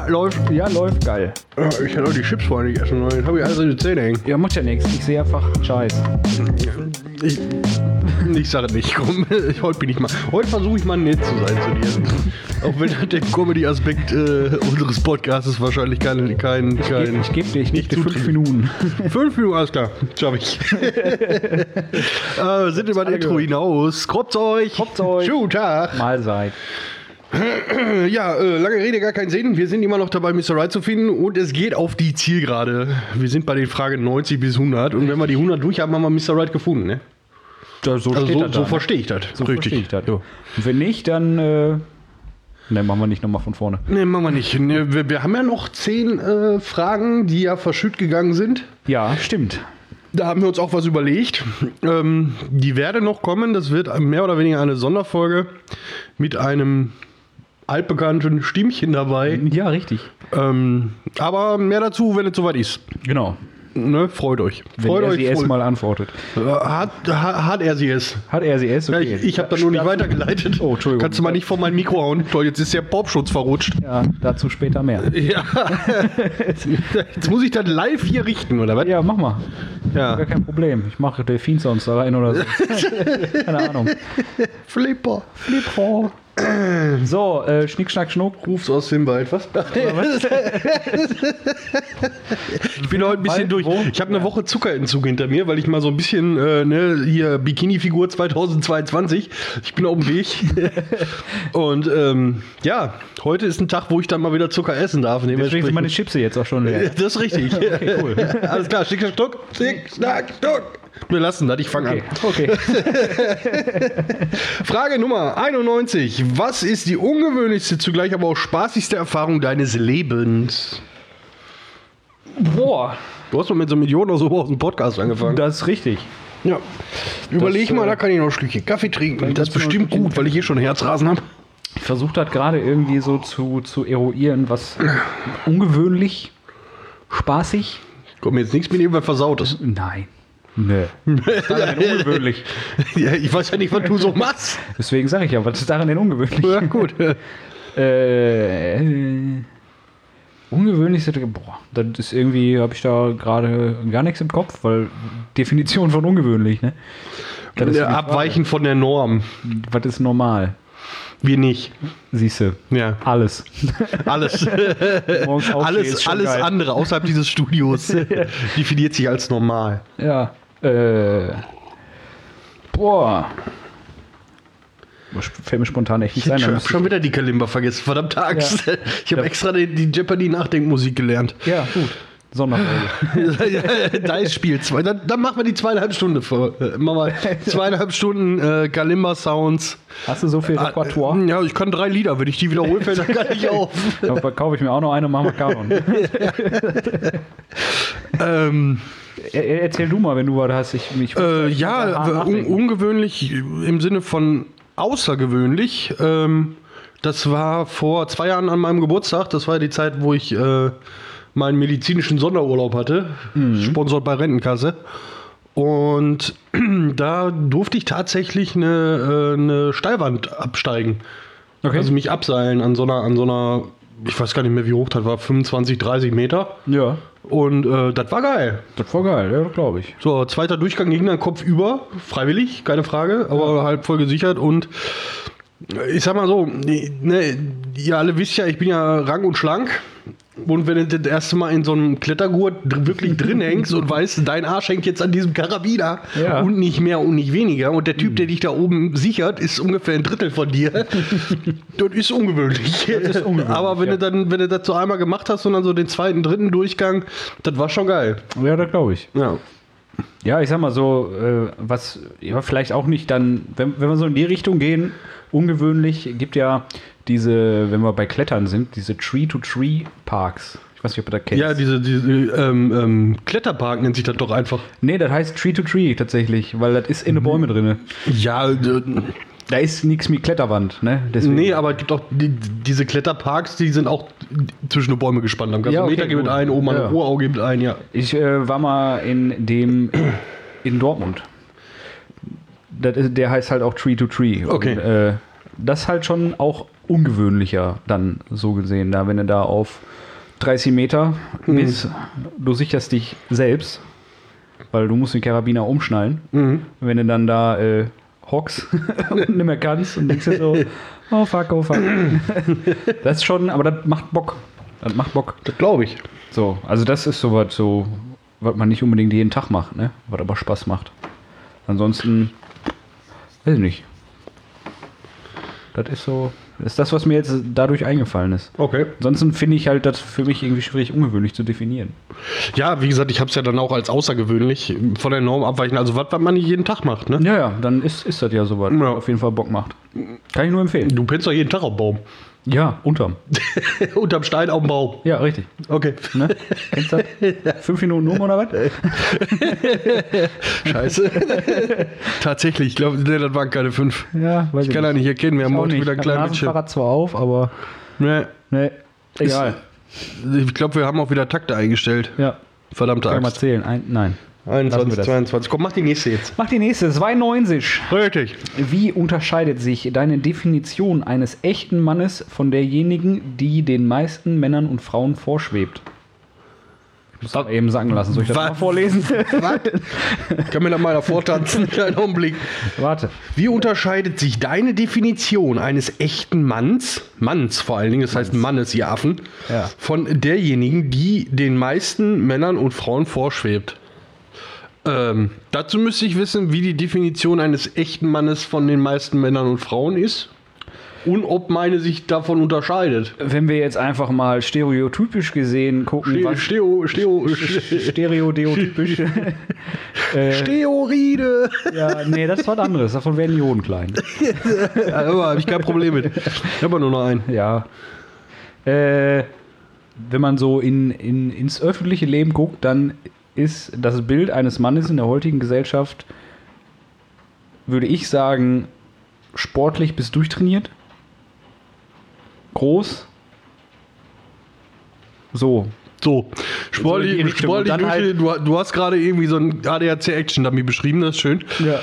Ja, läuft. Ja, läuft geil. Ich hätte auch die Chips vorher nicht essen wollen. Jetzt habe ich alles in die Zähne hängen. Ja, macht ja nichts. Ich sehe einfach Scheiß. Ich sage nicht, komm, heute bin ich mal. Heute versuche ich mal nett zu sein zu dir. Auch wenn der Comedy-Aspekt unseres Podcasts wahrscheinlich kein Ich gebe dir 5 Minuten. 5 Minuten, alles klar, schaffe ich. Sind über das Intro hinaus. Kroppt euch. Schönen Tag. Mahlzeit. Ja, lange Rede, gar keinen Sinn. Wir sind immer noch dabei, Mr. Right zu finden und es geht auf die Zielgerade. Wir sind bei den Fragen 90 bis 100 und wenn wir die 100 durch haben, haben wir Mr. Right gefunden, ne? So verstehe ich das. So richtig. Verstehe ich das. Ja. Und wenn nicht, dann ne, machen wir nicht nochmal von vorne. Ne, machen wir nicht. Wir haben ja noch 10 Fragen, die ja verschütt gegangen sind. Ja, stimmt. Da haben wir uns auch was überlegt. Die werden noch kommen. Das wird mehr oder weniger eine Sonderfolge mit einem altbekannten Stimmchen dabei. Ja, richtig. Aber mehr dazu, wenn es soweit ist. Genau. Ne, freut euch. Wenn er sie es mal antwortet. Hat er sie es? Hat er sie es? Okay. Ja, ich habe da nur nicht weitergeleitet. Oh, Entschuldigung. Kannst du mal nicht vor mein Mikro hauen? Toll, jetzt ist der Popschutz verrutscht. Ja, dazu später mehr. Ja. Jetzt muss ich das live hier richten, oder was? Ja, mach mal. Ja. Gar kein Problem. Ich mache Delfin-Sounds da rein oder so. Keine Ahnung. Flipper. So, Schnick, Schnack, Schnuck. Ruf's aus dem Wald, was? Ich bin heute ein bisschen durch. Ich habe eine Woche Zuckerentzug hinter mir, weil ich mal so ein bisschen, hier Bikini-Figur 2022. Ich bin auf dem Weg. Und ja, heute ist ein Tag, wo ich dann mal wieder Zucker essen darf. Deswegen sind meine Chips jetzt auch schon leer. Das ist richtig. Okay, cool. Alles klar, Schnick, Schnack, Schnuck. Schnick, Schnack, Schnuck. Wir lassen das, ich fange an. Okay. Frage Nummer 91. Was ist die ungewöhnlichste, zugleich aber auch spaßigste Erfahrung deines Lebens? Boah. Du hast doch mit so Millionen oder so aus dem Podcast angefangen. Das ist richtig. Ja. Überleg mal, da kann ich noch ein Stückchen Kaffee trinken. Das ist bestimmt gut, weil ich hier schon Herzrasen habe. Ich versuche das gerade irgendwie so zu eruieren, was ungewöhnlich, spaßig. Kommt mir jetzt nichts mit irgendwas Versautes. Nein. Nö. Was ist daran denn ungewöhnlich? Ja, ich weiß ja nicht, was du so machst. Deswegen sage ich ja, was ist daran denn ungewöhnlich? Ja, gut. Ungewöhnlich, boah, das ist irgendwie, habe ich da gerade gar nichts im Kopf, weil Definition von ungewöhnlich, ne? Das ist Abweichen von der Norm. Was ist normal? Wir nicht. Siehste. Ja. Alles. Alles andere außerhalb dieses Studios definiert sich als normal. Ja. Boah. Fällt mir spontan echt nicht ein. Ich habe schon wieder die Kalimba vergessen. Verdammt Axt. Ja. Ich habe extra die Jeopardy-Nachdenkmusik gelernt. Ja, gut. Sonderfolge. Dice-Spiel. Dann machen wir die 2,5 Stunden vor. Machen wir 2,5 Stunden Kalimba-Sounds. Hast du so viel Repertoire? Ja, ich kann 3 Lieder. Wenn ich die wiederhole, fällt das gar nicht auf. Dann kaufe ich mir auch noch eine und machen wir Kanon. Erzähl du mal, wenn du was hast. Ungewöhnlich im Sinne von außergewöhnlich. Das war vor 2 Jahren an meinem Geburtstag. Das war die Zeit, wo ich meinen medizinischen Sonderurlaub hatte, sponsort bei Rentenkasse. Und da durfte ich tatsächlich eine Steilwand absteigen. Okay. Also mich abseilen an so einer, ich weiß gar nicht mehr, wie hoch das war, 25, 30 Meter. Ja. Und das war geil. Das war geil, ja, glaube ich. So, zweiter Durchgang ging dann Kopf über, freiwillig, keine Frage, aber halt voll gesichert. Und ich sag mal so, ne, ihr alle wisst ja, ich bin ja rank und schlank. Und wenn du das erste Mal in so einem Klettergurt wirklich drin hängst und weißt, dein Arsch hängt jetzt an diesem Karabiner und nicht mehr und nicht weniger und der Typ, der dich da oben sichert, ist ungefähr 1/3 von dir, das ist ungewöhnlich. Aber wenn du das so einmal gemacht hast und dann so den 2., 3. Durchgang, das war schon geil. Ja, das glaube ich. Ja. Ja, ich sag mal so, was ja, vielleicht auch nicht dann, wenn wir so in die Richtung gehen, ungewöhnlich, gibt ja diese, wenn wir bei Klettern sind, diese Tree-to-Tree-Parks. Ich weiß nicht, ob du das kennst. Ja, diese Kletterpark nennt sich das doch einfach. Nee, das heißt Tree-to-Tree tatsächlich, weil das ist in den Bäumen drin. Ja, da ist nichts mit Kletterwand, ne? Deswegen. Nee, aber es gibt auch diese Kletterparks, die sind auch zwischen die Bäume gespannt. Am Gasometer gibt es einen, oben an der Rohrau gibt es einen, ja. Ich war mal in Dortmund. Der heißt halt auch Tree to Tree. Okay. Und, das ist halt schon auch ungewöhnlicher dann so gesehen. Da, wenn du da auf 30 Meter bist, du sicherst dich selbst, weil du musst den Karabiner umschnallen. Wenn du dann da hockst und nicht mehr kannst und denkst dir so, oh fuck. Das ist schon, aber das macht Bock. Das glaube ich. So, also das ist sowas, was man nicht unbedingt jeden Tag macht, ne? Was aber Spaß macht. Ansonsten, weiß ich nicht. Das ist das, was mir jetzt dadurch eingefallen ist. Okay. Ansonsten finde ich halt das für mich irgendwie schwierig, ungewöhnlich zu definieren. Ja, wie gesagt, ich habe es ja dann auch als außergewöhnlich von der Norm abweichen. Also was man nicht jeden Tag macht, ne? Ja, dann ist das ja sowas, was auf jeden Fall Bock macht. Kann ich nur empfehlen. Du pennst doch jeden Tag auf dem Baum. Ja, unterm. Unterm Stein auf dem Baum. Ja, richtig. Okay. Ne? Kennst du das? 5 Minuten um oder was? Scheiße. Tatsächlich, ich glaube, das waren keine 5. Ja, weiß Ich kann ja nicht erkennen, wir haben heute wieder ein kleines Bildschirm. Fahrrad zwar auf, aber Nee. egal. Ich glaube, wir haben auch wieder Takte eingestellt. Ja, Verdammte kann ich mal Axt. zählen. Nein. Lassen wir 21, das. 22. Komm, mach die nächste jetzt. Mach die nächste, 92. Richtig. Wie unterscheidet sich deine Definition eines echten Mannes von derjenigen, die den meisten Männern und Frauen vorschwebt? Ich muss das eben sagen lassen. Soll ich das Was? mal vorlesen? Was? Ich kann mir da mal davor tanzen. Kleinen Augenblick. Warte. Wie unterscheidet sich deine Definition eines echten Manns vor allen Dingen, das heißt Mannes, ihr Affen, Ja. von derjenigen, die den meisten Männern und Frauen vorschwebt? Dazu müsste ich wissen, wie die Definition eines echten Mannes von den meisten Männern und Frauen ist und ob meine sich davon unterscheidet. Wenn wir jetzt einfach mal stereotypisch gesehen gucken, stereotypisch. Steoride. Ja, nee, das ist was anderes. Davon werden Ionen klein. Ja, aber habe ich kein Problem mit. Ich habe aber nur noch einen. Ja. Wenn man so ins öffentliche Leben guckt, dann ist das Bild eines Mannes in der heutigen Gesellschaft, würde ich sagen, sportlich bis durchtrainiert. Groß. So. So in die Richtung. Und dann halt- du hast gerade irgendwie so ein ADAC-Action-Dummy beschrieben, das ist schön. Ja.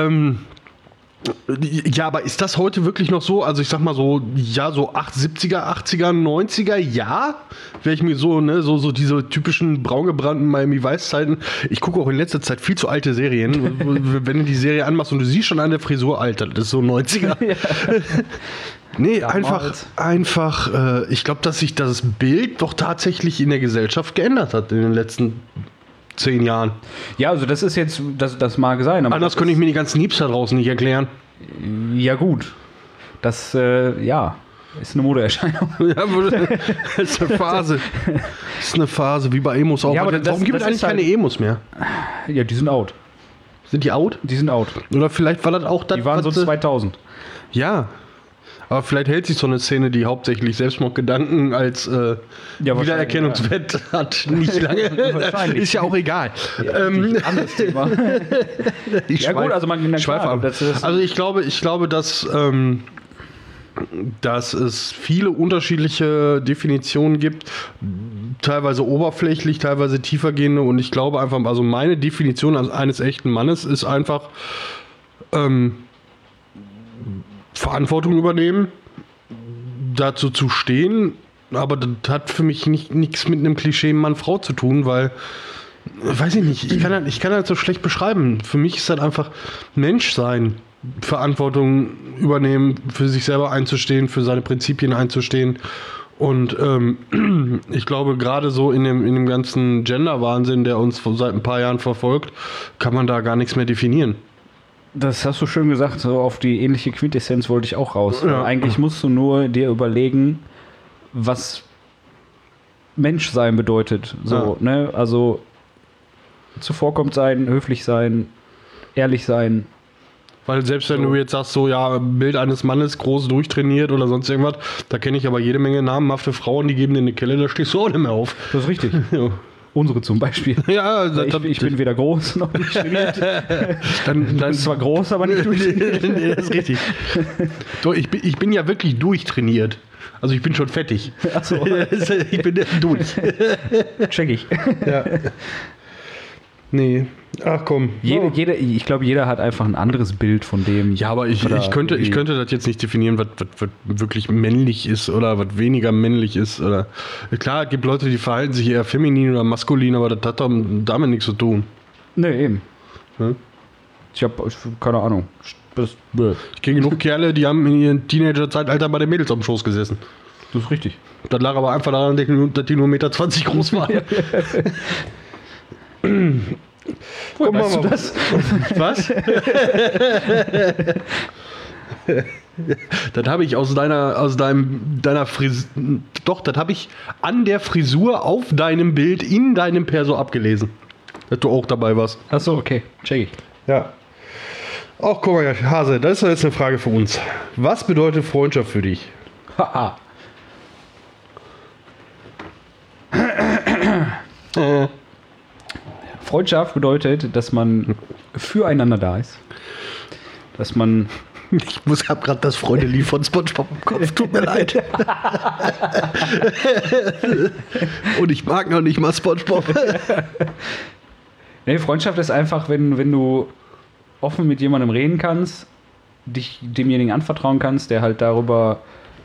Ja, aber ist das heute wirklich noch so? Also ich sag mal so, ja, so 70er, 80er, 90er, ja. Wäre ich mir so, ne, so diese typischen braungebrannten Miami-Vice-Zeiten. Ich gucke auch in letzter Zeit viel zu alte Serien. Wenn du die Serie anmachst und du siehst schon an der Frisur, Alter, das ist so 90er. Ja. Nee, Damals. einfach, ich glaube, dass sich das Bild doch tatsächlich in der Gesellschaft geändert hat in den letzten 10 Jahren. Ja, also das ist jetzt, das mag sein. Aber Anders könnte ich mir die ganzen Hipster draußen nicht erklären. Ja, gut. Das, ja, ist eine Modeerscheinung. Ja, das ist eine Phase. Das ist eine Phase, wie bei Emos auch. Ja, aber Warum gibt es das eigentlich ist halt- keine Emos mehr? Ja, die sind out. Sind die out? Die sind out. Oder vielleicht war das auch das, Die waren so was sie- 2000. Ja. Aber vielleicht hält sich so eine Szene, die hauptsächlich Selbstmordgedanken als Wiedererkennungswert hat, nicht lange. Wahrscheinlich. Ist ja auch egal. Anderes Thema. Ja, gut, also man schweife ab. Also ich glaube, dass es viele unterschiedliche Definitionen gibt, teilweise oberflächlich, teilweise tiefergehende, und ich glaube einfach, also meine Definition eines echten Mannes ist einfach Verantwortung übernehmen, dazu zu stehen, aber das hat für mich nichts mit einem Klischee Mann-Frau zu tun, weil, weiß ich nicht, ich kann das so schlecht beschreiben. Für mich ist das einfach Mensch sein, Verantwortung übernehmen, für sich selber einzustehen, für seine Prinzipien einzustehen. Und ich glaube, gerade so in dem ganzen Gender-Wahnsinn, der uns seit ein paar Jahren verfolgt, kann man da gar nichts mehr definieren. Das hast du schön gesagt, so auf die ähnliche Quintessenz wollte ich auch raus. Ja. Eigentlich musst du nur dir überlegen, was Menschsein bedeutet. So, ne? Also zuvorkommt sein, höflich sein, ehrlich sein. Weil selbst wenn du jetzt sagst, so, ja, Bild eines Mannes, groß durchtrainiert oder sonst irgendwas, da kenne ich aber jede Menge namhafte Frauen, die geben dir eine Kelle, da stehst du auch nicht mehr auf. Das ist richtig. Ja, Unsere zum Beispiel. ja Ich bin weder groß noch nicht trainiert. dann Ist zwar groß, aber nicht durchtrainiert. Nee, das ist richtig. Doch, ich bin ja wirklich durchtrainiert. Also ich bin schon fettig. Ach so. Ich bin durch. Check ich. Ja. Nee. Ach komm. Ich glaube, jeder hat einfach ein anderes Bild von dem. Ja, aber ich könnte das jetzt nicht definieren, was wirklich männlich ist oder was weniger männlich ist. Oder klar, es gibt Leute, die verhalten sich eher feminin oder maskulin, aber das hat doch damit nichts zu tun. Nee, eben. Hm? Ich habe keine Ahnung. Ich kenne genug Kerle, die haben in ihrem Teenager-Zeitalter bei den Mädels am Schoß gesessen. Das ist richtig. Das lag aber einfach daran, dass die nur 1,20 Meter groß waren. Woher weißt du das? Was? Das habe ich aus deiner Frisur. Doch, das habe ich an der Frisur auf deinem Bild in deinem Perso abgelesen. Dass du auch dabei warst. Achso, okay. Check ich. Ja. Ach, guck mal, Hase, das ist doch jetzt eine Frage für uns. Was bedeutet Freundschaft für dich? Haha. Freundschaft bedeutet, dass man füreinander da ist. Dass man. Ich habe gerade das Freunde-Lied von SpongeBob im Kopf. Tut mir leid. Und ich mag noch nicht mal SpongeBob. Nee, Freundschaft ist einfach, wenn du offen mit jemandem reden kannst, dich demjenigen anvertrauen kannst, der halt darüber,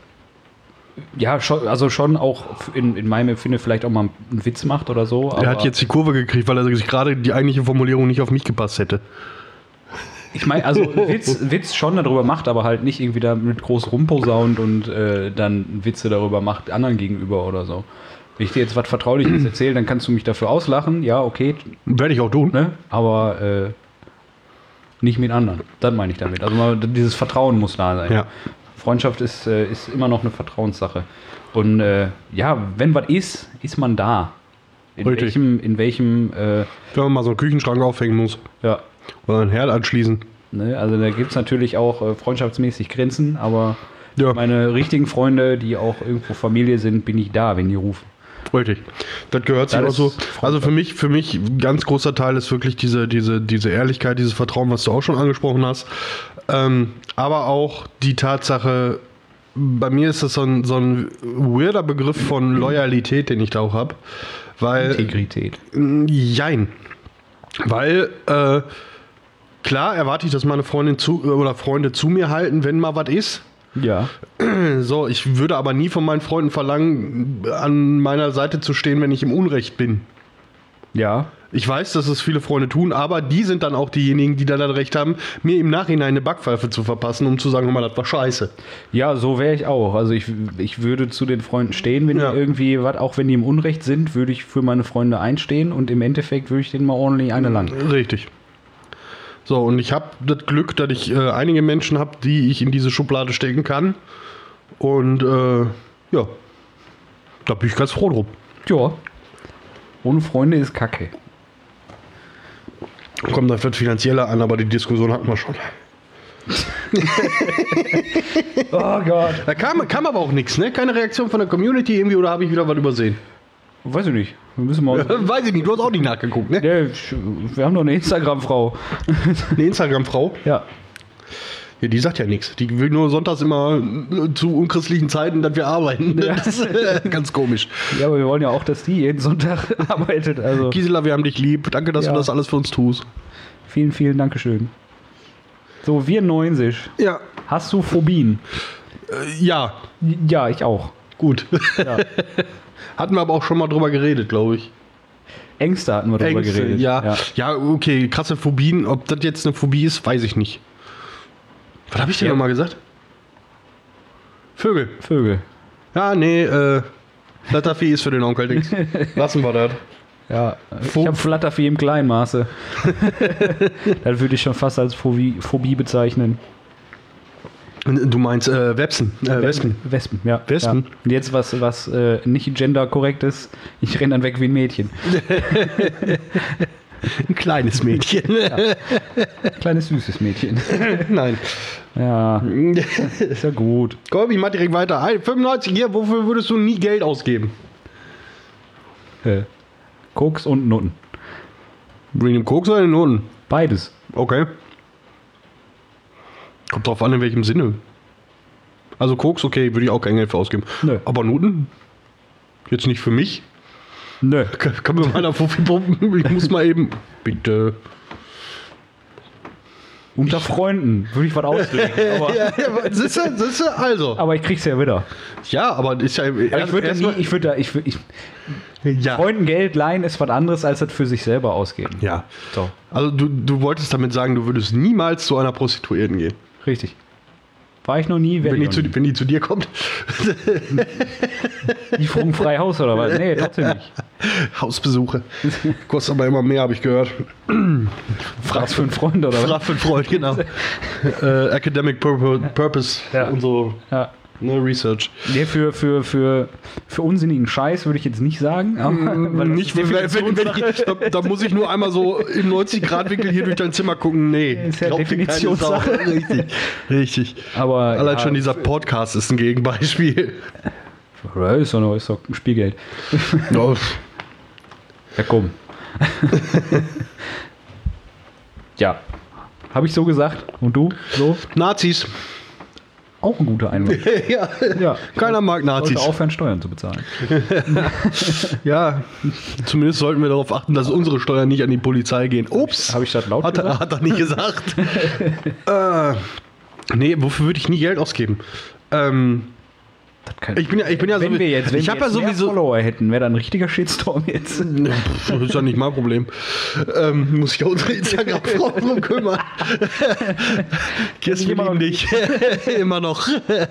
ja, schon auch in meinem Empfinden vielleicht auch mal einen Witz macht oder so. Er hat jetzt die Kurve gekriegt, weil er sich gerade die eigentliche Formulierung nicht auf mich gepasst hätte. Ich meine, also Witz schon darüber macht, aber halt nicht irgendwie da mit groß rumposaunt und dann Witze darüber macht anderen gegenüber oder so. Wenn ich dir jetzt was Vertrauliches erzähle, dann kannst du mich dafür auslachen. Ja, okay. Werde ich auch tun. Ne? Aber nicht mit anderen. Das meine ich damit. Also dieses Vertrauen muss da sein. Ja. Freundschaft ist immer noch eine Vertrauenssache. Und ja, wenn was ist man da. In welchem wenn man mal so einen Küchenschrank aufhängen muss. Ja. Oder einen Herd anschließen. Ne? Also da gibt es natürlich auch freundschaftsmäßig Grenzen, aber ja. Meine richtigen Freunde, die auch irgendwo Familie sind, bin ich da, wenn die rufen. Richtig. Das gehört sich auch so. Also für mich ein ganz großer Teil ist wirklich diese Ehrlichkeit, dieses Vertrauen, was du auch schon angesprochen hast. Aber auch die Tatsache, bei mir ist das so ein weirder Begriff von Loyalität, den ich da auch habe. Integrität. Jein. Weil, klar erwarte ich, dass meine Freunde zu mir halten, wenn mal was ist. Ja. So, ich würde aber nie von meinen Freunden verlangen, an meiner Seite zu stehen, wenn ich im Unrecht bin. Ja. Ich weiß, dass es viele Freunde tun, aber die sind dann auch diejenigen, die dann das Recht haben, mir im Nachhinein eine Backpfeife zu verpassen, um zu sagen, hör mal, das war scheiße. Ja, so wäre ich auch. Also ich würde zu den Freunden stehen, wenn die irgendwie, auch wenn die im Unrecht sind, würde ich für meine Freunde einstehen und im Endeffekt würde ich denen mal ordentlich eine langen. Richtig. So, und ich habe das Glück, dass ich einige Menschen habe, die ich in diese Schublade stecken kann. Und ja, da bin ich ganz froh drum. Ja. Ohne Freunde ist Kacke. Kommt das wird finanzieller an, aber die Diskussion hatten wir schon. Oh Gott. Da kam aber auch nichts, ne? Keine Reaktion von der Community irgendwie, oder habe ich wieder was übersehen? Weiß ich nicht. Wir müssen mal. Weiß ich nicht, du hast auch nicht nachgeguckt, ne? Nee, wir haben doch eine Instagram-Frau. Eine Instagram-Frau? Ja. Ja, die sagt ja nichts. Die will nur sonntags immer zu unchristlichen Zeiten, dass wir arbeiten. Ja. Das ist ganz komisch. Ja, aber wir wollen ja auch, dass die jeden Sonntag arbeitet. Also. Gisela, wir haben dich lieb. Danke, dass du das alles für uns tust. Vielen, vielen Dankeschön. So, wir 90. Ja. Hast du Phobien? Ja. Ja, ich auch. Gut. Ja. Hatten wir aber auch schon mal drüber geredet, glaube ich. Ängste hatten wir drüber geredet. Ja, okay, krasse Phobien. Ob das jetzt eine Phobie ist, weiß ich nicht. Was habe ich denn nochmal gesagt? Vögel. Ja, nee, Flattervieh ist für den Onkel Dings. Lassen wir das. Ja, ich habe Flattervieh im kleinen Maße. Das würde ich schon fast als Phobie bezeichnen. Du meinst Wespen? Wespen, ja. Wespen. Ja. Und jetzt was nicht genderkorrekt ist, ich renne dann weg wie ein Mädchen. Ein kleines Mädchen. Ja. Kleines, süßes Mädchen. Nein. Ja, ist ja gut. Komm, ich mach direkt weiter. 95 hier, wofür würdest du nie Geld ausgeben? Koks und Nutten. Bring den Koks oder den Nutten? Beides. Okay. Kommt drauf an, in welchem Sinne. Also Koks, okay, würde ich auch kein Geld für ausgeben. Nö. Aber Nutten? Jetzt nicht für mich? Nö. Kann mir meiner Fuffi pumpen? Ich muss mal eben. Bitte. Unter Freunden würde ich was auslegen. Aber, siehst du, also. aber ich krieg's ja wieder. Ja, aber ist ja Aber ja. Freunden Geld leihen ist was anderes, als das für sich selber ausgeben. Ja. So, Also du wolltest damit sagen, du würdest niemals zu einer Prostituierten gehen. richtig. War ich noch nie, Wenn die zu dir kommt. Lieferung-frei Haus oder was? Nee, trotzdem nicht. Hausbesuche. Kostet aber immer mehr, habe ich gehört. Fragst für einen Freund oder was? Frag für einen Freund, genau. Academic Purpose Ja. und so. Ja. Ne, Research. Nee, für unsinnigen Scheiß würde ich jetzt nicht sagen. Aber, weil das Nicht, ist Definitionssache. da muss ich nur einmal so im 90-Grad-Winkel hier durch dein Zimmer gucken. Nee, Ist ja glaub dir keine Definitionssache. Sau. Richtig. Aber Allein ja, schon dieser Podcast ist ein Gegenbeispiel. Ja, ist doch ein Spielgeld. Ja, Ja, komm. Ja. Habe ich so gesagt? Und du? So? Nazis. Auch ein guter Einwand. Ja. Ja. Keiner mag Nazis. Sollte aufhören, Steuern zu bezahlen. Ja, zumindest sollten wir darauf achten, dass unsere Steuern nicht an die Polizei gehen. Ups. Habe ich das laut gesagt? Hat er nicht gesagt. Nee, wofür würde ich nie Geld ausgeben? Ich bin ja wenn so. wir jetzt, ich habe ja mehr sowieso. Follower hätten, wäre da ein richtiger Shitstorm jetzt. Das ist ja nicht mein Problem. Muss ich ja unsere Instagram-Frau drum kümmern. Kirsten immer lieben noch dich. Immer noch.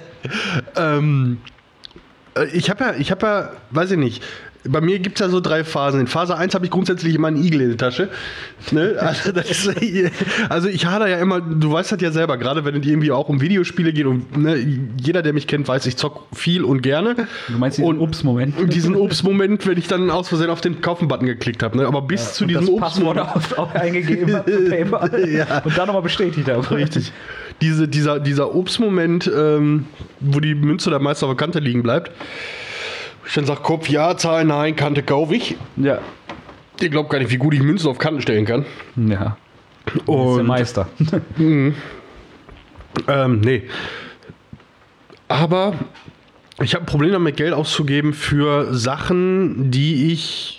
Ich habe ja, weiß ich nicht. Bei mir gibt es ja so 3 Phasen. In Phase 1 habe ich grundsätzlich immer einen Igel in der Tasche. Ne? Also ich hader ja immer, du weißt das ja selber, gerade wenn es irgendwie auch um Videospiele geht und ne, jeder, der mich kennt, weiß, ich zock viel und gerne. Du meinst diesen Ups-Moment? Und diesen Ups-Moment, wenn ich dann aus Versehen auf den Kaufen-Button geklickt habe. Ne? Aber bis zu diesem Passwort auch eingegeben habe für PayPal Ja. und dann nochmal bestätigt habe. Richtig. Dieser Ups-Moment, wo die Münze der meist auf der Kante liegen bleibt. Ich dann sage, Kopf ja, Zahl nein, Kante kaufe ich. Ja. Ihr glaubt gar nicht, wie gut ich Münzen auf Kanten stellen kann. Ja. Das ist der Und Meister. nee. Aber ich habe ein Problem damit, Geld auszugeben für Sachen, die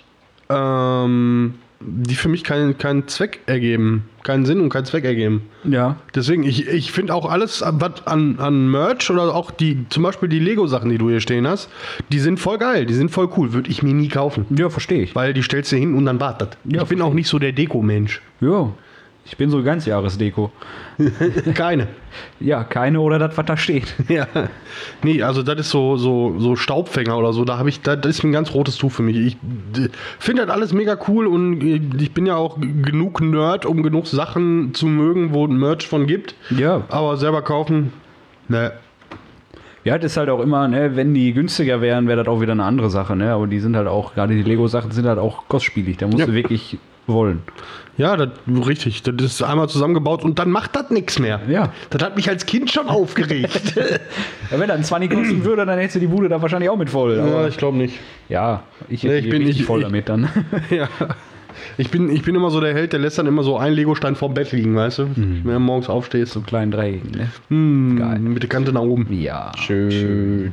für mich keinen Zweck ergeben. Keinen Sinn und keinen Zweck ergeben. Ja. Deswegen, ich finde auch alles, was an Merch oder auch zum Beispiel die Lego-Sachen, die du hier stehen hast, die sind voll geil, die sind voll cool. Würde ich mir nie kaufen. Ja, verstehe ich. Weil die stellst du hin und dann wartet. Ja, ich bin auch nicht so der Deko-Mensch. Ja. Ich bin so Ganzjahresdeko. Keine. Ja, keine oder das, was da steht. Ja. Nee, also das ist so Staubfänger oder so. Das ist ein ganz rotes Tuch für mich. Ich finde das alles mega cool und ich bin ja auch genug Nerd, um genug Sachen zu mögen, wo ein Merch von gibt. Ja. Aber selber kaufen, ne. Ja, das ist halt auch immer, ne, wenn die günstiger wären, wäre das auch wieder eine andere Sache, ne? Aber die sind halt auch, gerade die Lego-Sachen sind halt auch kostspielig. Da musst du wirklich wollen. Ja, richtig. Das ist einmal zusammengebaut und dann macht das nichts mehr. Ja. Das hat mich als Kind schon aufgeregt. Ja, wenn das ein 20 kosten würde, dann hättest du die Bude da wahrscheinlich auch mit voll. Aber Ja, ich glaube nicht. ja, ich Nee, bin nicht voll damit dann. Ja. Ich bin immer so der Held, der lässt dann immer so einen Legostein vorm Bett liegen, weißt du? Wenn du morgens aufstehst. So kleinen Dreiecken, ne? Geil. Mit der Kante nach oben. Ja. Schön.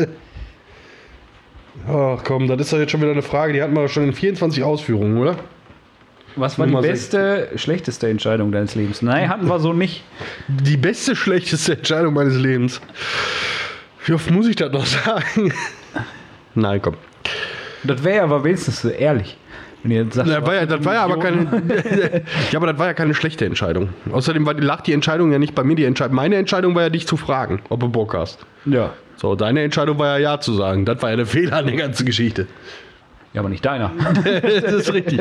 Ach komm, das ist doch jetzt schon wieder eine Frage, die hatten wir schon in 24 Ausführungen, oder? Was war die Nummer beste, schlechteste Entscheidung deines Lebens? Nein, hatten wir so nicht. Die beste, schlechteste Entscheidung meines Lebens. Wie oft muss ich das noch sagen? Nein, komm. Das wäre aber wenigstens so ehrlich. Wenn ihr jetzt sagt, Das war ja aber keine schlechte Entscheidung. Außerdem lag die Entscheidung ja nicht bei mir. Meine Entscheidung war ja, dich zu fragen, ob du Bock hast. Ja. So, deine Entscheidung war ja zu sagen. Das war ja der Fehler an der ganzen Geschichte. Ja, aber nicht deiner. Das ist richtig.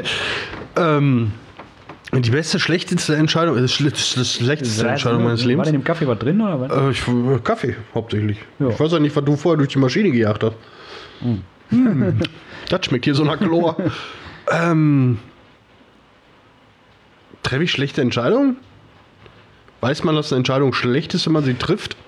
Die beste, schlechteste Entscheidung, das schlechteste Entscheidung meines War Lebens. denn im Kaffee was drin oder was? Kaffee, hauptsächlich. Ja. Ich weiß ja nicht, was du vorher durch die Maschine gejagt hast. Das schmeckt hier so nach Chlor. Treffe ich schlechte Entscheidungen? Weiß man, dass eine Entscheidung schlecht ist, wenn man sie trifft?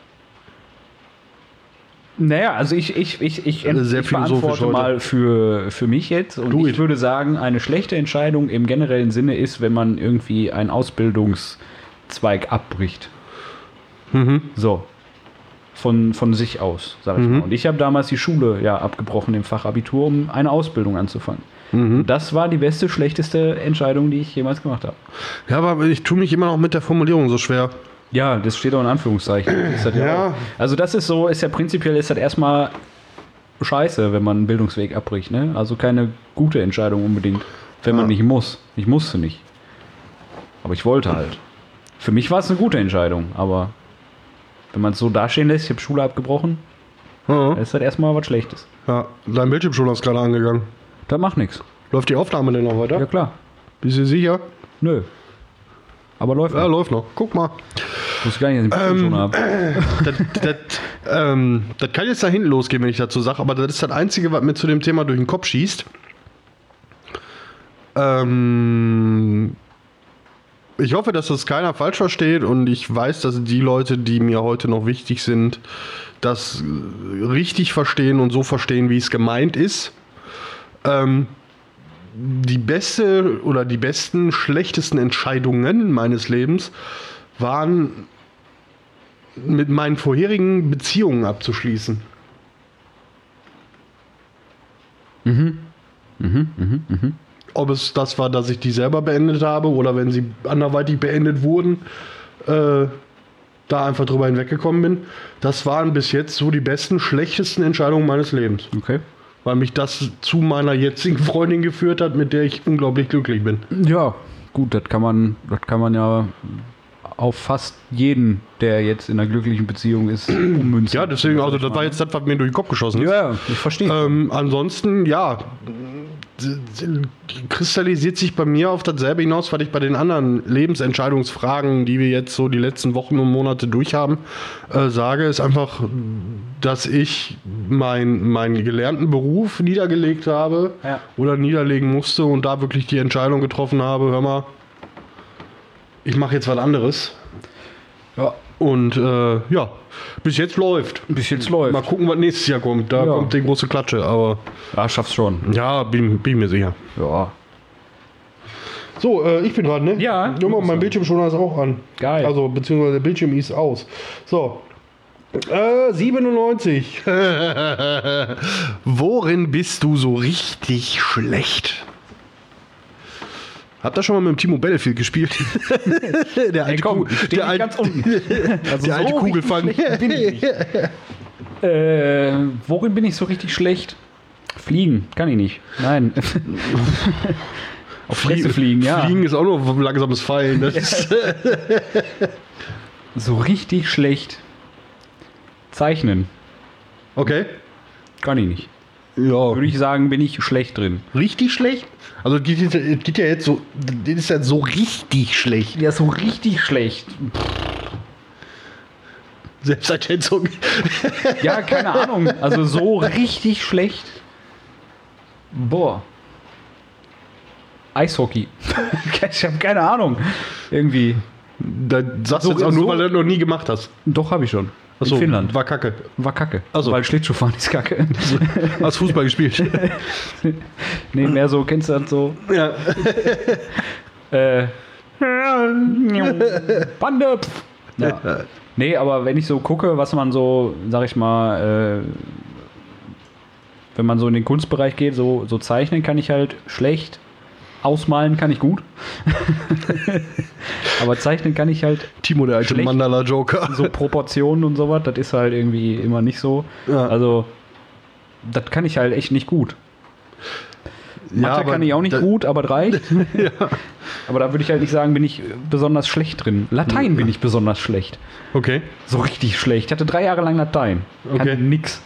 Naja, also ich Sehr philosophisch beantworte heute. mal für mich jetzt. Und ich würde sagen, eine schlechte Entscheidung im generellen Sinne ist, wenn man irgendwie einen Ausbildungszweig abbricht. So. von sich aus, sag ich mal. Und ich habe damals die Schule ja abgebrochen im Fachabitur, um eine Ausbildung anzufangen. Das war die beste, schlechteste Entscheidung, die ich jemals gemacht habe. Ja, aber ich tue mich immer noch mit der Formulierung so schwer. Ja, das steht auch in Anführungszeichen. Ist das Ja. auch. Also das ist so, ist ja prinzipiell ist das erstmal scheiße, wenn man einen Bildungsweg abbricht. Ne? Also keine gute Entscheidung unbedingt, wenn man nicht muss. Ich musste nicht. Aber ich wollte halt. Für mich war es eine gute Entscheidung, aber wenn man es so dastehen lässt, ich habe Schule abgebrochen, dann ist das erstmal was Schlechtes. Ja, dein Bildschirmschoner ist gerade angegangen. Das macht nichts. Läuft die Aufnahme denn noch weiter? Ja klar. Bist du sicher? Nö. Aber läuft Ja, noch. läuft noch. Guck mal. Ich wusste gar nicht, dass ich einen Bildschirm habe. Das kann jetzt da hinten losgehen, wenn ich dazu sage, aber das ist das Einzige, was mir zu dem Thema durch den Kopf schießt. Ich hoffe, dass das keiner falsch versteht und ich weiß, dass die Leute, die mir heute noch wichtig sind, das richtig verstehen und so verstehen, wie es gemeint ist. Die beste oder die besten, schlechtesten Entscheidungen meines Lebens waren, mit meinen vorherigen Beziehungen abzuschließen. Ob es das war, dass ich die selber beendet habe oder wenn sie anderweitig beendet wurden, da einfach drüber hinweggekommen bin. Das waren bis jetzt so die besten, schlechtesten Entscheidungen meines Lebens. Okay. Weil mich das zu meiner jetzigen Freundin geführt hat, mit der ich unglaublich glücklich bin. Ja, gut, das kann man ja auf fast jeden, der jetzt in einer glücklichen Beziehung ist, ummünzen. Ja, deswegen, also das war jetzt das, was mir durch den Kopf geschossen ist. Ja, ich verstehe. Ansonsten, ja, kristallisiert sich bei mir auf dasselbe hinaus, was ich bei den anderen Lebensentscheidungsfragen, die wir jetzt so die letzten Wochen und Monate durchhaben, sage, ist einfach, dass ich meinen gelernten Beruf niedergelegt habe oder niederlegen musste und da wirklich die Entscheidung getroffen habe, hör mal, ich mache jetzt was anderes. Ja. Und ja, bis jetzt läuft. Bis jetzt läuft. Mal gucken, was nächstes Jahr kommt. Da kommt die große Klatsche, aber Ja, schaff's schon. ja, bin mir sicher. Ja. So, ich bin dran, ne? Ja. Junge, mein Bildschirmschoner ist auch an. Geil. Also, beziehungsweise der Bildschirm ist aus. So. 97. Worin bist du so richtig schlecht? Habt ihr schon mal mit dem Timo Battlefield gespielt? Der alte ganz unten. Also der alte so Kugelfang. richtig schlecht bin ich nicht. Worin bin ich so richtig schlecht? Fliegen, kann ich nicht. Nein. Auf Fresse fliegen, ja. Fliegen ist auch nur langsames Fallen. Das ist So richtig schlecht. Zeichnen, okay. kann ich nicht. Ja. Würde ich sagen, bin ich schlecht drin. Richtig schlecht? Also es geht ja jetzt so, das ist ja so richtig schlecht. Ja, so richtig schlecht. Selbsteinschätzung. Ja, keine Ahnung. Also so richtig schlecht. Boah. Eishockey. Ich habe keine Ahnung. Irgendwie. Da sagst So- du jetzt auch nur, so- weil du das noch nie gemacht hast. Doch, habe ich schon. Achso, In Finnland. war kacke. War kacke. Ach so. Weil Schlittschuhfahren ist kacke. Hast Fußball gespielt. Nee, mehr so, kennst du das so? Ja. Bande! Pff. Ja. Nee, aber wenn ich so gucke, was man so, sag ich mal, wenn man so in den Kunstbereich geht, so zeichnen kann ich halt schlecht. Ausmalen kann ich gut. Aber zeichnen kann ich halt Timo, der alte Schlecht. Mandala-Joker. so Proportionen und sowas, das ist halt irgendwie immer nicht so. Ja. Also, das kann ich halt echt nicht gut. Mathe aber kann ich auch nicht da- gut, aber 3. Aber da würde ich halt nicht sagen, bin ich besonders schlecht drin. Latein bin ich besonders schlecht. Okay. So richtig schlecht. Ich hatte 3 Jahre lang Latein. Kann Okay. nix.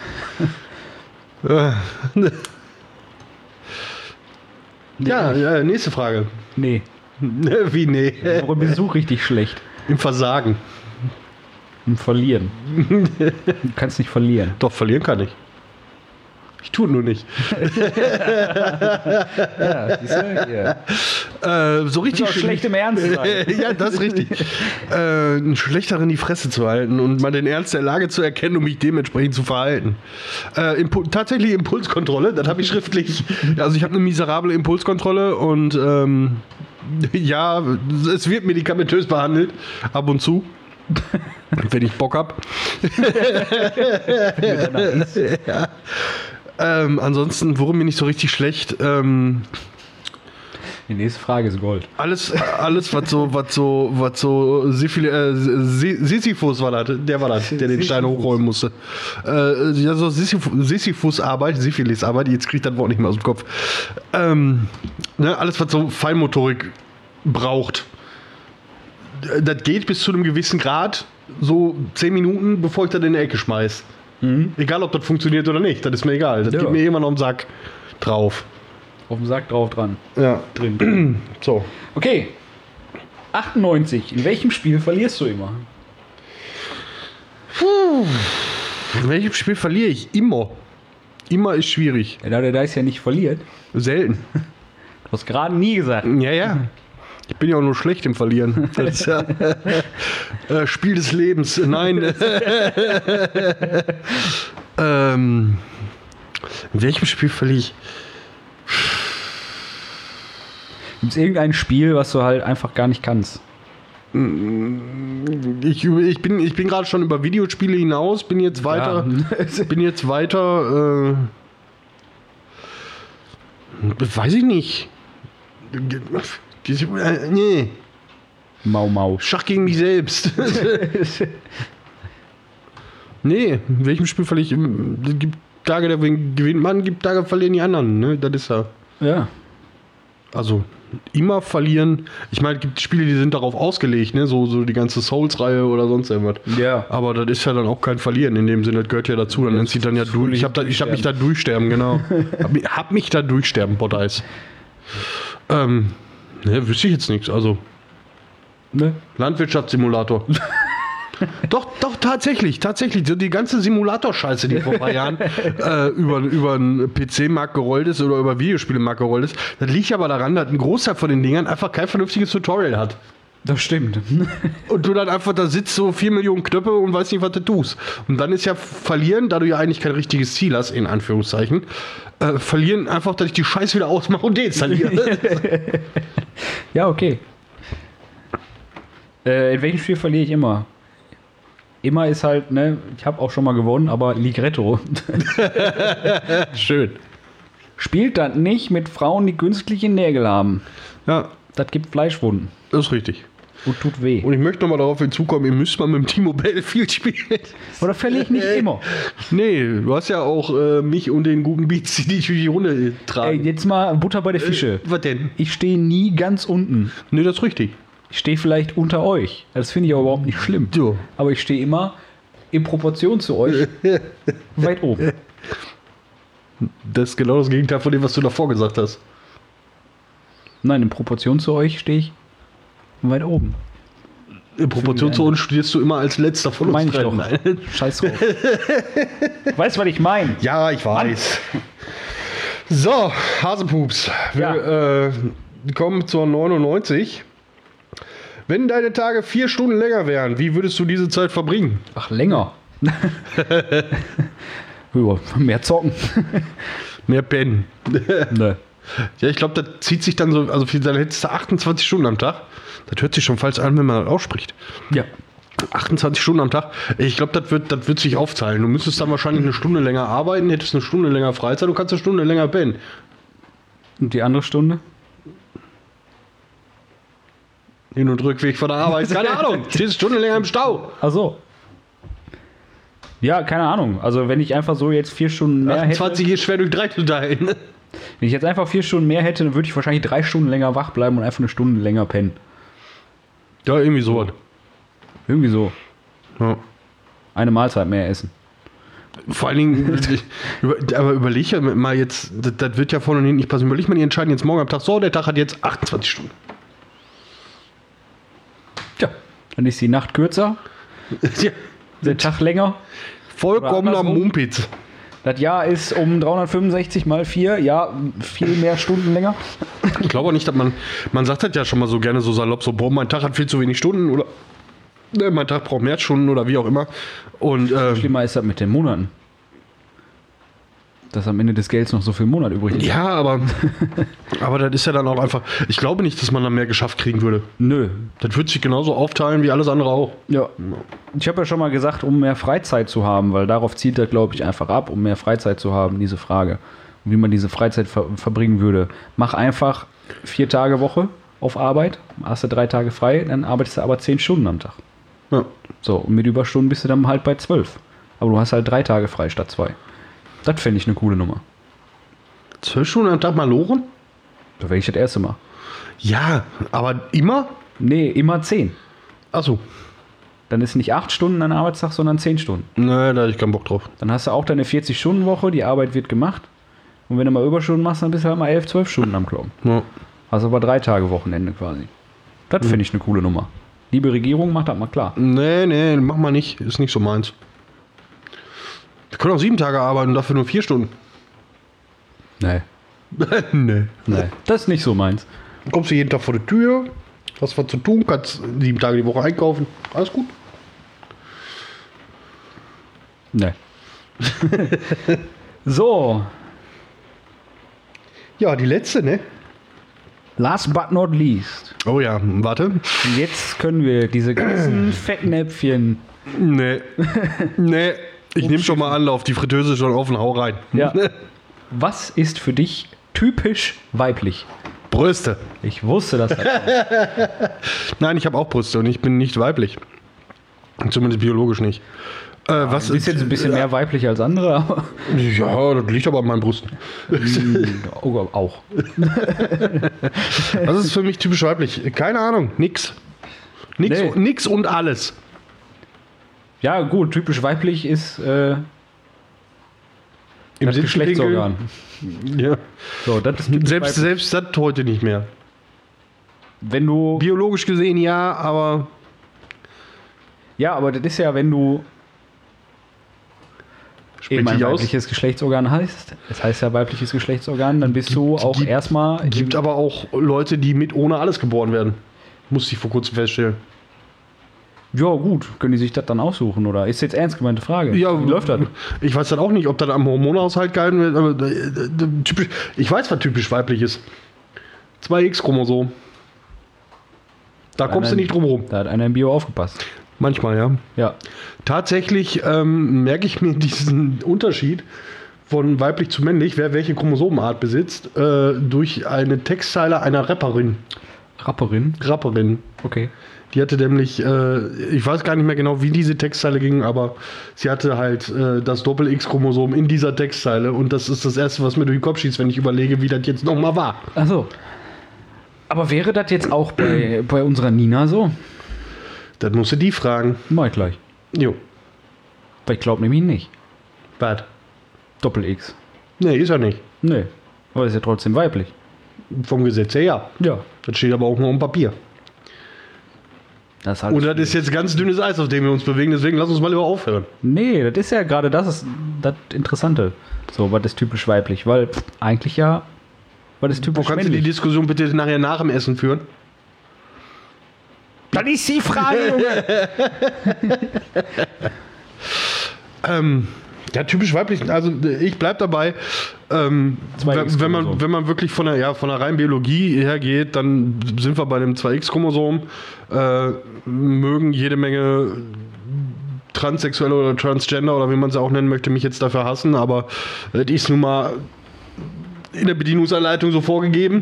Ja, nächste Frage. Nee. Wie nee? Worin bist du richtig schlecht? Im Versagen. Im Verlieren. Du kannst nicht verlieren. Doch, verlieren kann ich. Ich tue nur nicht. Ja, siehst du? Ja. So richtig Auch schlecht im Ernst sein. Ja, das ist richtig. Einen Schlechteren die Fresse zu halten und mal den Ernst der Lage zu erkennen, um mich dementsprechend zu verhalten. Tatsächlich Impulskontrolle, das habe ich schriftlich. Also ich habe eine miserable Impulskontrolle und ja, es wird medikamentös behandelt, ab und zu. Wenn ich Bock hab. Ja. Ansonsten, worum bin ich so richtig schlecht? Die nächste Frage ist Gold. Alles, was so Sisyphus war das, der den Stein hochräumen musste. Ja, so Sisyphus-Arbeit, Syphilis-Arbeit, jetzt kriegt das Wort nicht mehr aus dem Kopf. Alles, was so Feinmotorik braucht. Das geht bis zu einem gewissen Grad, so 10 Minuten, bevor ich das in die Ecke schmeiß. Egal, ob das funktioniert oder nicht, das ist mir egal. Das geht mir immer noch im Sack drauf. Auf dem Sack drauf dran. Ja. Drin. So. Okay. 98. In welchem Spiel verlierst du immer? In welchem Spiel verliere ich? Immer. Immer ist schwierig. Ja, da der Dice ja nicht verliert. Selten. Du hast gerade nie gesagt. Ja. Ich bin ja auch nur schlecht im Verlieren. Das ist ja Spiel des Lebens. Nein. In welchem Spiel verliere ich? Gibt es irgendein Spiel, was du halt einfach gar nicht kannst? Ich bin gerade schon über Videospiele hinaus, bin jetzt weiter. Weiß ich nicht. Nee. Mau. Schach gegen mich selbst. Nee, in welchem Spiel verliere ich? Es gibt Tage, da gewinnt man, gibt Tage, verlieren die anderen. Ne? Das ist ja. Ja. Also, immer verlieren. Ich meine, es gibt Spiele, die sind darauf ausgelegt, ne? So die ganze Souls-Reihe oder sonst irgendwas. Ja. Aber das ist ja dann auch kein Verlieren in dem Sinne, das gehört ja dazu. Dann nennt sich dann ja durch. Ich hab mich da durchsterben, genau. hab mich da durchsterben, Bot-Eis. Ne, wüsste ich jetzt nichts. Also, Ne? Landwirtschaftssimulator. Doch, tatsächlich. So die ganze Simulator-Scheiße, die vor ein paar Jahren über einen PC-Markt gerollt ist oder über Videospiele-Markt gerollt ist, das liegt aber daran, dass ein Großteil von den Dingern einfach kein vernünftiges Tutorial hat. Das stimmt. Und du dann einfach da sitzt, so 4 Millionen Knöpfe und weißt nicht, was du tust. Und dann ist ja Verlieren, da du ja eigentlich kein richtiges Ziel hast, in Anführungszeichen, Verlieren einfach, dass ich die Scheiße wieder ausmache und deinstalliere. Ja, okay. In welchem Spiel verliere ich immer? Immer ist halt, ne, ich habe auch schon mal gewonnen, aber Ligretto. Schön. Spielt das nicht mit Frauen, die künstliche Nägel haben. Ja. Das gibt Fleischwunden. Das ist richtig. Und tut weh. Und ich möchte nochmal darauf hinzukommen, ihr müsst mal mit dem Timo Battlefield spielen. Oder verliere ich nicht immer? Nee, du hast ja auch mich und den guten Beats, die dich durch die Runde tragen. Ey, jetzt mal Butter bei der Fische. Was denn? Ich stehe nie ganz unten. Nee, das ist richtig. Ich stehe vielleicht unter euch. Das finde ich aber überhaupt nicht schlimm. So. Aber ich stehe immer in Proportion zu euch weit oben. Das ist genau das Gegenteil von dem, was du davor gesagt hast. Nein, in Proportion zu euch stehe ich weit oben. In Proportion zu uns studierst du immer als letzter von uns. Meine ich doch. Nein. Scheiß drauf. Weißt du, was ich meine? Ja, ich weiß. So, Hasepups. Wir kommen zur 99. Wenn deine Tage 4 Stunden länger wären, wie würdest du diese Zeit verbringen? Ach, länger. Ja, mehr zocken. Mehr pennen. Ne. Ja, ich glaube, das zieht sich dann so, also dann hättest du 28 Stunden am Tag. Das hört sich schon falsch an, wenn man das ausspricht. Ja. 28 Stunden am Tag. Ich glaube, das wird sich aufteilen. Du müsstest dann wahrscheinlich eine Stunde länger arbeiten, hättest eine Stunde länger Freizeit, du kannst eine Stunde länger pennen. Und die andere Stunde? Hin- und Rückweg von der Arbeit, keine Ahnung. Stehst eine Stunde länger im Stau. Ach so. Ja, keine Ahnung. Also wenn ich einfach so jetzt 4 Stunden mehr 28 hätte. ist schwer durch 3 zu teilen. Wenn ich jetzt einfach 4 Stunden mehr hätte, dann würde ich wahrscheinlich 3 Stunden länger wach bleiben und einfach eine Stunde länger pennen. Ja, irgendwie sowas. Irgendwie so. Ja. Eine Mahlzeit mehr essen. Vor allen Dingen, aber überleg ja mal jetzt, das wird ja vorne und hinten nicht passen. Überleg mal, die entscheiden jetzt morgen am Tag, so, der Tag hat jetzt 28 Stunden. Tja, dann ist die Nacht kürzer, Ja, der Tag länger. vollkommener andersrum. Mumpitz. Das Jahr ist um 365 mal 4, ja, viel mehr Stunden länger. Ich glaube auch nicht, dass man sagt das ja schon mal so gerne so salopp, so, boah, mein Tag hat viel zu wenig Stunden oder ne, mein Tag braucht mehr Stunden oder wie auch immer. Und Schlimmer ist das mit den Monaten. Dass am Ende des Gelds noch so viel im Monat übrig ist. Ja, aber das ist ja dann auch einfach. Ich glaube nicht, dass man dann mehr geschafft kriegen würde. Nö. Das wird sich genauso aufteilen wie alles andere auch. Ja. Ich habe ja schon mal gesagt, um mehr Freizeit zu haben, weil darauf zielt er, glaube ich, einfach ab, um mehr Freizeit zu haben, diese Frage. Und wie man diese Freizeit verbringen würde. Mach einfach 4 Tage Woche auf Arbeit, hast du 3 Tage frei, dann arbeitest du aber 10 Stunden am Tag. Ja. So, und mit Überstunden bist du dann halt bei 12. Aber du hast halt 3 Tage frei statt 2. Das fände ich eine coole Nummer. 12 Stunden am Tag mal lochen? Da wäre ich das erste Mal. Ja, aber immer? Nee, immer 10. Achso. Dann ist nicht 8 Stunden ein Arbeitstag, sondern 10 Stunden. Nee, da hatte ich keinen Bock drauf. Dann hast du auch deine 40-Stunden-Woche, die Arbeit wird gemacht. Und wenn du mal Überstunden machst, dann bist du halt mal 11, 12 Stunden am Kloppen. Ja. Hast aber 3 Tage Wochenende quasi. Das finde ich eine coole Nummer. Liebe Regierung, macht das mal klar. Nee, mach mal nicht. Ist nicht so meins. Wir können auch 7 Tage arbeiten und dafür nur 4 Stunden. Nee. Nee. Das ist nicht so meins. Dann kommst du jeden Tag vor die Tür, hast was zu tun, kannst 7 Tage die Woche einkaufen. Alles gut. Nee. So, Ja, die letzte, ne? last but not least. Oh ja, warte. Jetzt können wir diese ganzen Fettnäpfchen. Nee. Nee. Ich nehme schon mal Anlauf. Die Fritteuse ist schon offen. Hau rein. Ja. Was ist für dich typisch weiblich? Brüste. Ich wusste das. Nein, ich habe auch Brüste und ich bin nicht weiblich. Zumindest biologisch nicht. Was Du bist jetzt ein bisschen mehr weiblich als andere, aber Ja, das liegt aber an meinen Brüsten. oh, auch. Was ist für mich typisch weiblich? Keine Ahnung. Nix. Nee. Nix und alles. Ja, gut, typisch weiblich ist Im das Geschlechtsorgan. Ja. So, das ist typisch weiblich. Selbst das heute nicht mehr. Wenn du. Biologisch gesehen ja, aber Ja, aber das ist ja, wenn du eben ein dich aus. weibliches Geschlechtsorgan heißt. Es heißt ja weibliches Geschlechtsorgan, dann bist du auch erstmal. Gibt aber auch Leute, die mit ohne alles geboren werden. Musste ich vor kurzem feststellen. Ja, gut, können die sich das dann aussuchen, oder? Ist jetzt ernst gemeinte Frage. Ja, Wie läuft das? Ich weiß dann auch nicht, ob das am Hormonhaushalt gehalten wird, aber typisch, ich weiß, was typisch weiblich ist. 2X-Chromosom. Da kommst du nicht drum rum. Da hat einer im Bio aufgepasst. Manchmal, ja. Ja. Tatsächlich merke ich mir diesen Unterschied von weiblich zu männlich, wer welche Chromosomenart besitzt, durch eine Textzeile einer Rapperin. Rapperin? Okay. Die hatte nämlich, ich weiß gar nicht mehr genau, wie diese Textzeile ging, aber sie hatte halt das Doppel-X-Chromosom in dieser Textzeile und das ist das Erste, was mir durch den Kopf schießt, wenn ich überlege, wie das jetzt nochmal war. Ach so. Aber wäre das jetzt auch bei unserer Nina so? Das musst du die fragen. Mach ich gleich. Jo. Weil ich glaube nämlich nicht. Was? Doppel-X. Nee, ist er nicht. Nee. Aber ist ja trotzdem weiblich. Vom Gesetz her ja. Ja. Das steht aber auch nur auf dem Papier. Das ist halt Und das ist jetzt ganz dünnes Eis, auf dem wir uns bewegen, deswegen lass uns mal lieber aufhören. Nee, das ist ja gerade das Interessante. So, was ist typisch weiblich? Weil eigentlich ja, was ist Wo typisch kannst du die männlich? Diskussion bitte nachher nach dem Essen führen? Das ist die Frage, Junge. Ja, typisch weiblich, also ich bleib dabei, wenn man wirklich von der reinen Biologie hergeht, dann sind wir bei dem 2X-Chromosom, mögen jede Menge Transsexuelle oder Transgender oder wie man sie auch nennen möchte, mich jetzt dafür hassen, aber das ist nun mal in der Bedienungsanleitung so vorgegeben.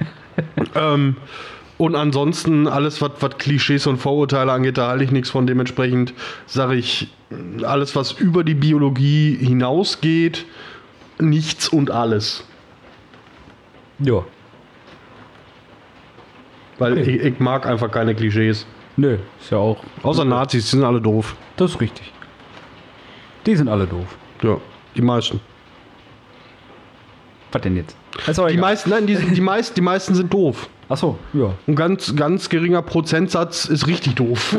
Und ansonsten alles, was Klischees und Vorurteile angeht, da halte ich nichts von. Dementsprechend sage ich, alles, was über die Biologie hinausgeht, nichts und alles. Ja. Weil Okay. ich mag einfach keine Klischees. Nö, ist ja auch. Außer Nazis, die sind alle doof. Das ist richtig. Die sind alle doof. Ja, die meisten. Was denn jetzt? Ist auch Die egal. meisten, nein, die meisten sind doof. Achso, ja. Ein ganz geringer Prozentsatz ist richtig doof.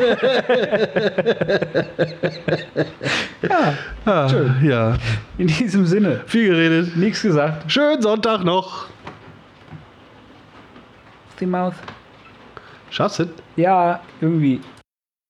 Schön. Ja. In diesem Sinne, Viel geredet. nichts gesagt. Schönen Sonntag noch. Die Maus. Schaffst du? Ja, irgendwie.